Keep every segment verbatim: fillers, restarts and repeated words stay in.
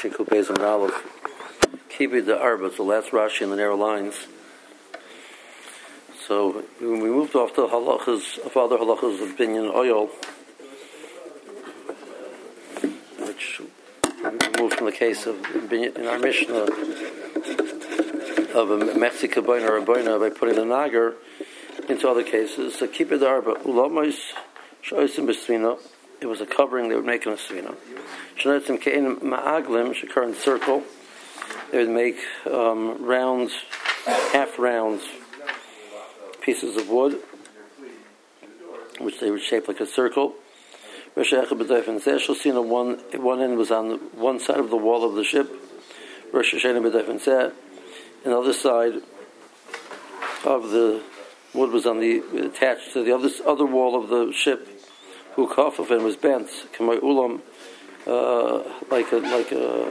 Rashi Kupez and Aleph. Keep it the Arba, the last Rashi in the narrow lines. So when we moved off to halachas of other halachas of binyan oil, which we moved from the case of binyan in our Mishnah of a Mexican boina or a boina by putting the nagar into other cases. So keep it the Arba. Ulamais shoysim b'svina. It was a covering they would make in a svina. Shnetzim kein ma'aglim shekar in circle. They would make um, rounds, half rounds, pieces of wood, which they would shape like a circle. One one end was on the one side of the wall of the ship. Another side of the wood was on the attached to the other other wall of the ship. Who kafafin was bent, kamay ulam, uh, like a like a,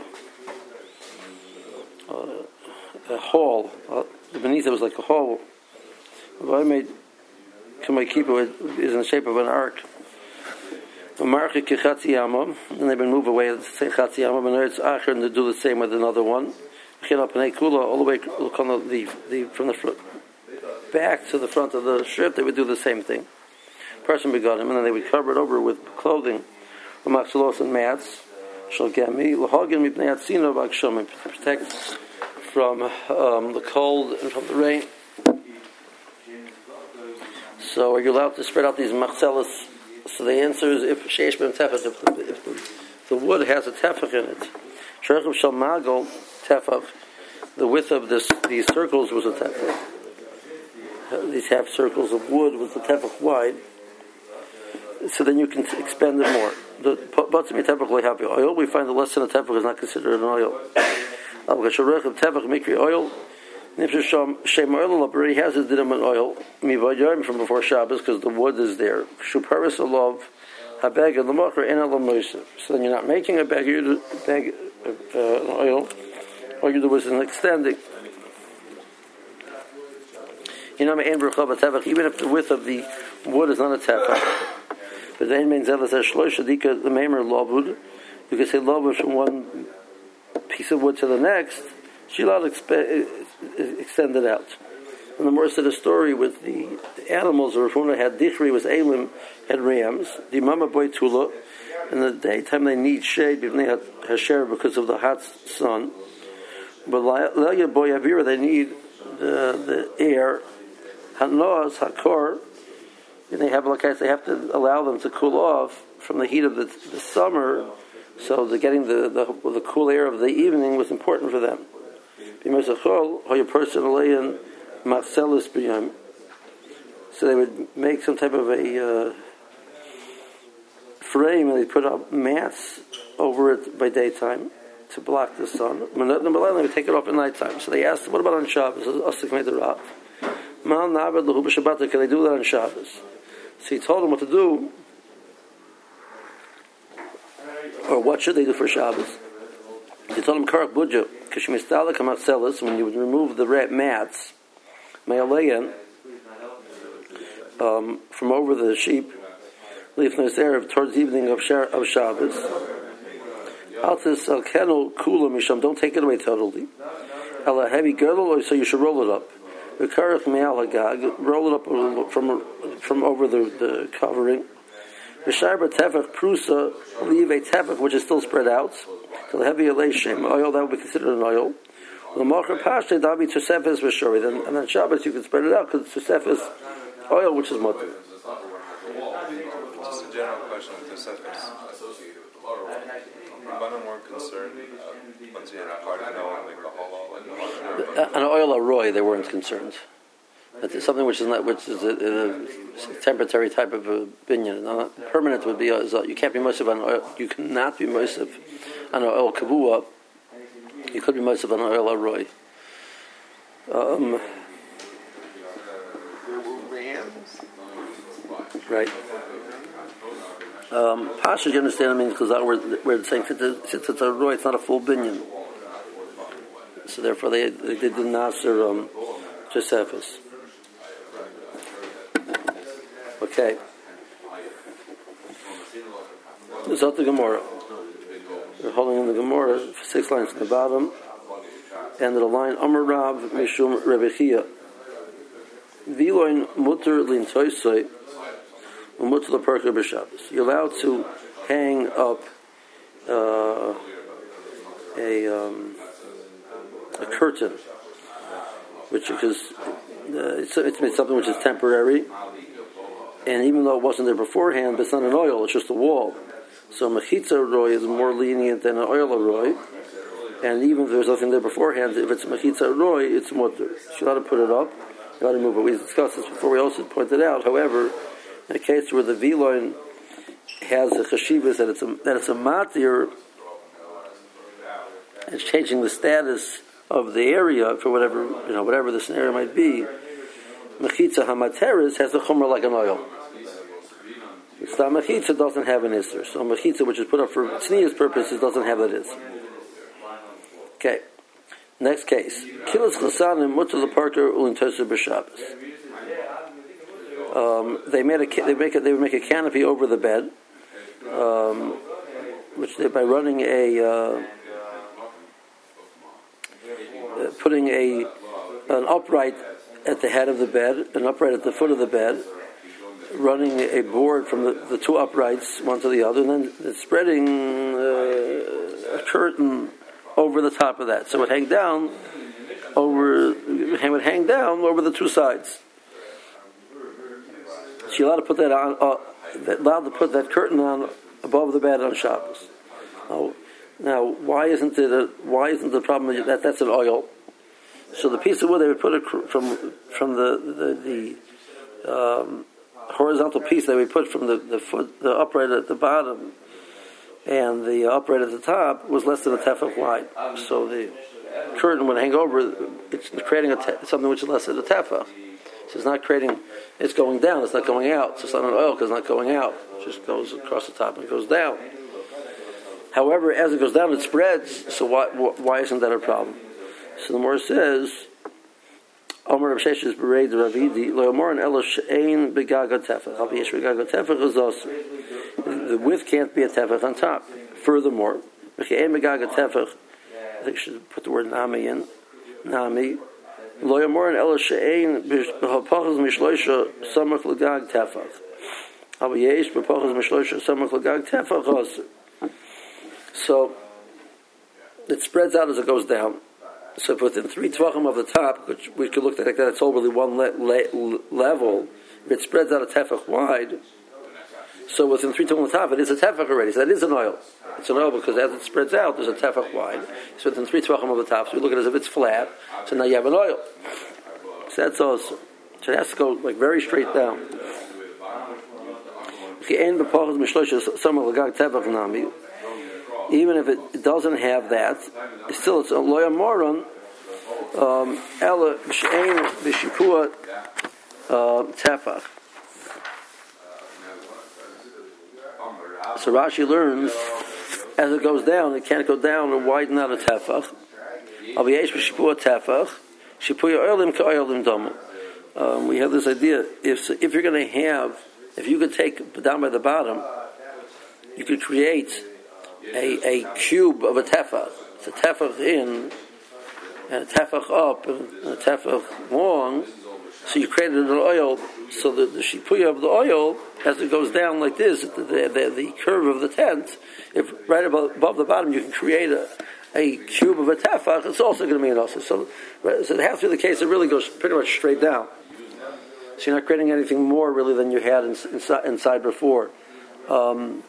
uh, a hall. Uh, beneath it was like a hall. I made kamay kippur is in the shape of an arc. And they've been moved away to say chatziyama, and it's acher, and they do the same with another one. All the way the, the, from the front, back to the front of the ship, they would do the same thing. Person begot him, and then they would cover it over with clothing, and mats. Shall get me to protect from um, the cold and from the rain. So, are you allowed to spread out these machzelas? So the answer is if sheish ben tefach, if the, if the, the wood has a tefach in it. Shrechav shal magol tefach, the width of this these circles was a tefach. These half circles of wood was a tefach wide. So then you can expand it more. The batzim tefach lehapi oil. We find the less than a tefach is not considered an oil. Al kasharechav tefach mikri oil. Nifsham shem oil already has a dinam oil. Mivayim from before Shabbos because the wood is there. Shuparis alov habeg and the macher en alam noisef. So then you're not making a bag, you bag uh, oil. All you do is an extending. You know, even if the width of the wood is not a tefach. But then means that says shloishadika the maimer lavud. You can say lavud from one piece of wood to the next. She allowed to extend it out. And the more of the story with the, the animals, or Rafuna had dichri was elim, had rams. The mama boy tula. In the daytime they need shade hasher because of the hot sun. But laya boy avira they need the the air. Hanoas hakor. And they have like they have to allow them to cool off from the heat of the, the summer. So the getting the, the the cool air of the evening was important for them. So they would make some type of a uh, frame and they put up mats over it by daytime to block the sun. They would take it off at nighttime. So they asked, what about on Shabbos? Can they do that on Shabbos? So he told them what to do, or what should they do for Shabbos. He told them, Karak Budja, Kashmistala Kamatzelis, when you would remove the rat mats, Mayalayan, um, from over the sheep, leave from there towards the evening of, of Shabbos. Altis Al Kenel Kula Misham, don't take it away totally. Al heavy girdle, so you should roll it up. The Karak Meal Hagag, roll it up from from over the, the covering. The Sharba Tefach Prusa, leave a tefach which is still spread out. So the heavy elation oil, that would be considered an oil. The Machar Pasha, that would be Tosefes Veshori. Then, and then Shabbos you can spread it out because Tosefes oil, which is mutter. Just a general question with Tosefes. Rabbanim weren't concerned uh, once you had a hard knowing like the halal, like an oil arroy, they weren't concerned. It's something which is not, which is a, a temporary type of a binyan. Not permanent would be a, you can't be mosif on oil. You cannot be mosif on an oil kavua. You could be mosif on an oil arroy. Um, right. Um, Pasha, you understand? I mean, because we're we're saying since it's a roy, it's not a full binyan. So therefore, they they did the Nasser um, Josephus. Okay. Zot the Gemara. We're holding in the Gemara for six lines at the bottom, and the line Amar Rav Mishum Rebechia. Viloin mutter lintoisoi umutter leperka b'Shabbos. You're allowed to hang up uh, a um, a curtain, which because uh, it's, it's something which is temporary, and even though it wasn't there beforehand, but it's not an oil; it's just a wall. So mechitza roy is more lenient than an oil roy, and even if there's nothing there beforehand, if it's mechitza roy, it's mutter. So you ought to put it up, you ought to move it. We discussed this before. We also pointed out, however, in a case where the viloin has a chashivas that it's a that it's a matir, it's changing the status of the area for whatever you know whatever the scenario might be. Mechitza hamateris has a chumrah like an oil. Stam mechitza doesn't have an isser. So mechitza, which is put up for tznius purposes, doesn't have that isser. Okay. Next case. Kilas chasanim mutter leparker ulintoser b'Shabbos. Um, they made a they make a, they would make a canopy over the bed, um, which they by running a uh, uh, putting a an upright at the head of the bed, an upright at the foot of the bed, running a board from the, the two uprights, one to the other, and then spreading uh, a curtain over the top of that. So it would hang down over, it would hang down over the two sides. So you're allowed to put that on, uh, allowed to put that curtain on above the bed on Shabbos. Now, now why isn't it? A, why isn't the problem that that's an oil? So the piece of wood they would put it from from the the, the um, horizontal piece that we put from the, the foot, the upright at the bottom, and the upright at the top was less than a tefach wide. So the curtain would hang over. It's creating a te- something which is less than a tefach. So it's not creating. It's going down. It's not going out. So it's not an oil because it's not going out. It just goes across the top and goes down. However, as it goes down, it spreads. So why why isn't that a problem? So the Gemara says, Omer Rav Sheshes Berei de Ravidi Lo Yomorin Elo She'ein Begaga Tefach Al Yesh Begaga Tefach is also the width can't be a tefach on top. Furthermore, She'ein Begaga Tefach, I think you should put the word Nami in. Nami Lo Yomorin Elo She'ein B'Hapachas Mishloisha Samach L'Gag Tefach Al Yesh B'Hapachas Mishloisha Samach L'Gag Tefach also. So it spreads out as it goes down. So if within three tvachim of the top, which we could look at like that, it's all really one le- le- level. If it spreads out a tefach wide, so within three tvachim of the top, it is a tefach already. So that is an oil. It's an oil because as it spreads out, there's a tefach wide. So within three tvachim of the top, so we look at it as if it's flat. So now you have an oil. So that's also. So it has to go like very straight down. Even if it doesn't have that, it's still it's a loya moron. Ella b'shein b'shipua tefach. So Rashi learns as it goes down, it can't go down and widen out a tefach. Al v'yesh b'shipua tefach shipuya oilim ka'oilim dama. We have this idea: if if you're going to have, if you could take down by the bottom, you could create A, a cube of a tefach. It's a tefach in, and a tefach up, and a tefach long. So you created an oil, so that the shipuya of the oil, as it goes down like this, the, the, the curve of the tent, if right above, above the bottom you can create a, a cube of a tefach, it's also going to be an osa. So, so it has to be the case, it really goes pretty much straight down. So you're not creating anything more really than you had in, inside, inside before. Um,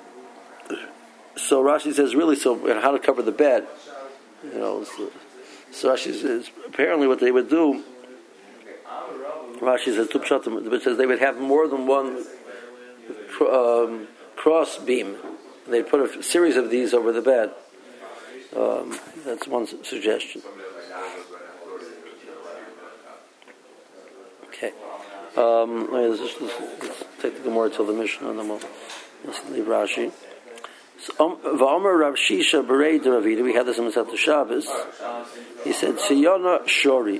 So Rashi says, really, so and how to cover the bed, you know. So, so Rashi says, apparently, what they would do. Rashi says, which says they would have more than one um, cross beam. They'd put a series of these over the bed. Um, that's one suggestion. Okay. Um, let's, just, let's, let's take the Gemara till the Mishnah, and then we'll let's leave Rashi. V'omer Rav Shisha Berei de Ravida. We had this in Masechet Shabbos. He said, "Siyona Shori."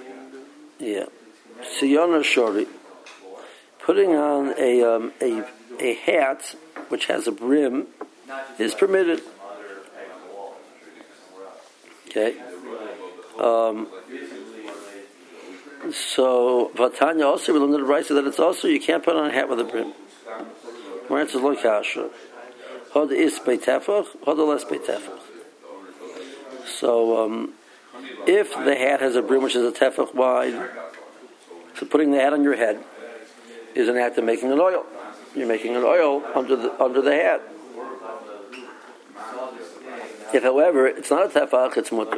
Yeah, Siyona Shori. Putting on a um, a a hat which has a brim is permitted. Okay. Um, so Vatanya also we learned the right so that it's also you can't put on a hat with a brim. More answers lo kasha. Hod is beitefach, hod less beitefach. So um, if the hat has a brim which is a tefach wide, so putting the hat on your head is an act of making an oil. You're making an oil under the under the hat. If, however, it's not a tefach, it's mutter.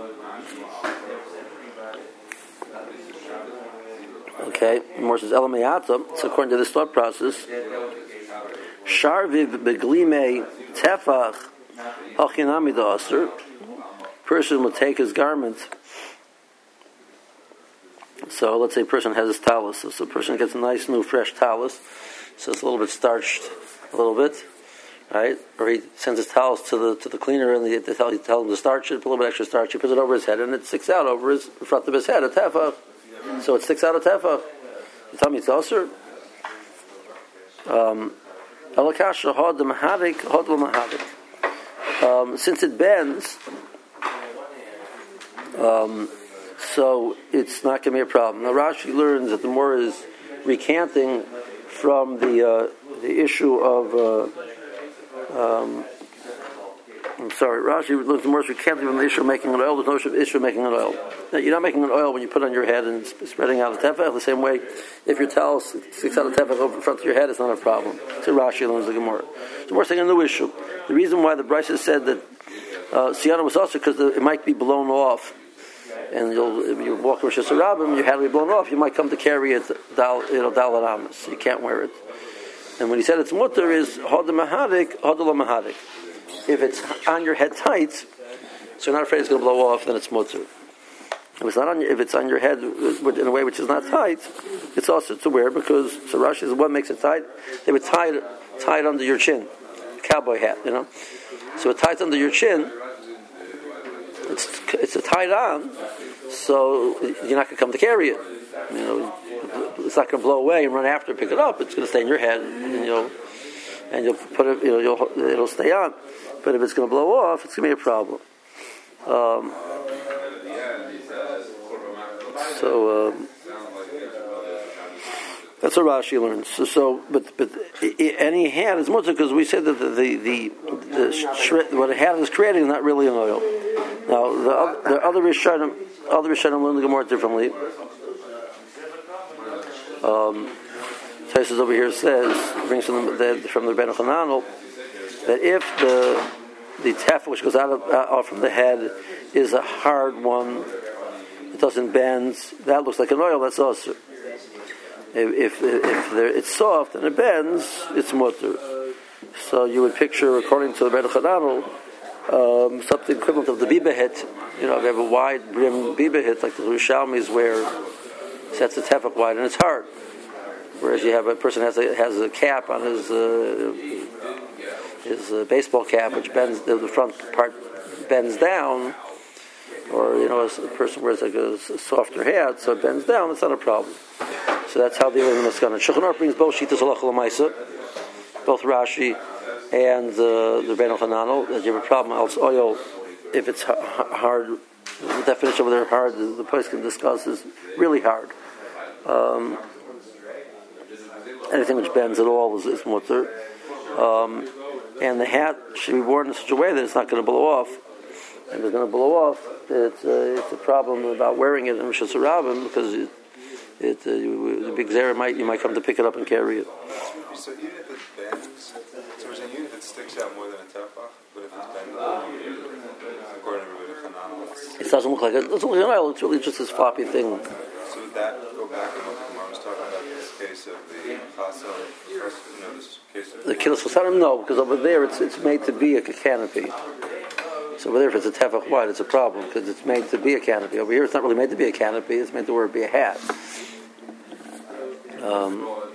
Okay, more says elamayata. So according to this thought process, sharviv beglime tefach hachinami da'aser. Person will take his garment. So let's say a person has his talus. So a person gets a nice new fresh talus. So it's a little bit starched, a little bit, right? Or he sends his towels to the to the cleaner and they tell, he tell him to starch it, put a little bit extra starch. He puts it over his head and it sticks out over his in front of his head, a tefach. So it sticks out a tefach. You tell me it's also. Um, um, since it bends, um, so it's not going to be a problem. Now Rashi learns that the more is recanting from the uh, the issue of uh, um, I'm sorry, Rashi learns the more is recanting from the issue of making an oil. There's no issue of making an oil. Now, you're not making an oil when you put it on your head and it's spreading out a tefach. The same way, if your towel sticks out a tefach over in front of your head, it's not a problem. So Rashi learns the Gemara. So we're saying a new issue. The reason why the Brisa said that uh, Siyana was also because it might be blown off. And you'll, if you walk with Shesarabim, your hat will be blown off. You might come to carry it, dal, you know, dal aramas. You can't wear it. And when he said it's mutter, is hod mahadik, hod lo mahadik. If it's on your head tight, so you're not afraid it's going to blow off, then it's mutter. If it's not on, if it's on your head in a way which is not tight, it's also to wear because so Rashi is what makes it tight. They would tie it, tie it under your chin, cowboy hat, you know. So it ties under your chin. It's it's a tied on, so you're not going to come to carry it. You know, it's not going to blow away and run after it, pick it up. It's going to stay in your head, and you'll and you'll put it. You know, you'll, it'll stay on. But if it's going to blow off, it's going to be a problem. Um, so um, that's what Rashi learns. So, so but but any hat is mutter because we said that the the, the, the shred, what a hat is creating is not really an oil. Now the other, the other Rishonim, other Rishonim learn the Gemara differently. Um, Taisus over here says brings from the, the from the Rebbeinu Chananel that if the the tefach which goes out, of, out from the head is a hard one, it doesn't bend. That looks like an oil. That's also. If if, if it's soft and it bends, it's mutter. So you would picture, according to the Rebbeinu Chananel, um, something equivalent of the bibahit. You know, if you have a wide brim bibahit like the Yerushalmis wear, sets the tefach wide and it's hard. Whereas you have a person has a has a cap on his uh, his uh, baseball cap, which bends the, the front part bends down, or you know, a person wears like a, a softer hat, so it bends down. It's not a problem. So that's how the Illuminati Maskana. Shulchan Aruch brings both Shitas Halacha L'Maisa, both Rashi and uh, the Rebbeinu Chananel. That you have a problem else oil if it's hard. The definition of whether hard the place can discuss is really hard. Um, anything which bends at all is, is mutter. Um, and the hat should be worn in such a way that it's not going to blow off. And if it's going to blow off, it's, uh, it's a problem about wearing it in Rosh Hashanah because it, it, uh, the big zera might you might come to pick it up and carry it. So even if it bends, so we're saying even if it sticks out more than a tefach, but if it's bending, according to Rebbeinu Chananel, it doesn't look like it. It doesn't look like an oil. It's really just this floppy thing. So would that go back and what Kumar was talking about this case of the chasa, you know, this case of the kilos chasarim? No, because over there it's it's made to be a canopy. So over there, if it's a tefach wide, it's a problem because it's made to be a canopy. Over here, it's not really made to be a canopy; it's made to wear be a hat. Um,